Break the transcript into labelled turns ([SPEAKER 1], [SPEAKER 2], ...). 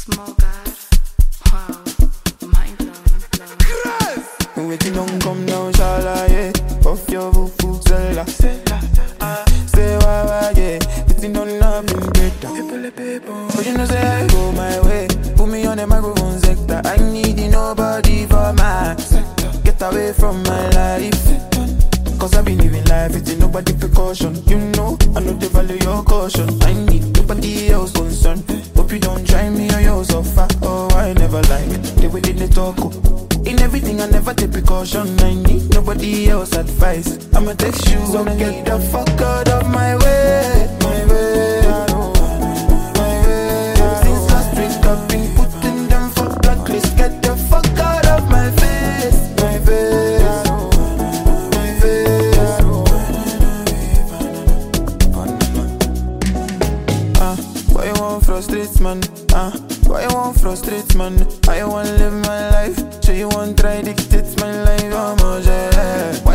[SPEAKER 1] Small God, wow, mind blown.
[SPEAKER 2] Waiting on come now, shala, yeah. Puff your boo zella. Say why, yeah. Waiting on love and better. But you know say I go my way. Put me on the microphone sector. I need nobody for my sector. Get away from my life. Cause I be living life, it's nobody precaution. You know, I know they value your caution. I need nobody else concerned. Hope you don't try me or you suffer. Oh, I never like the way they talk. In everything I never take precaution. I need nobody else advice. I'ma text you, so get the fuck out of my way. My way, my way. Since last week I've been putting them for blacklist. Get the fuck out of my face. My face. Why you won't frustrate man? Why you won't frustrate man? I wanna live my life, so you won't try dictate my life. I'm a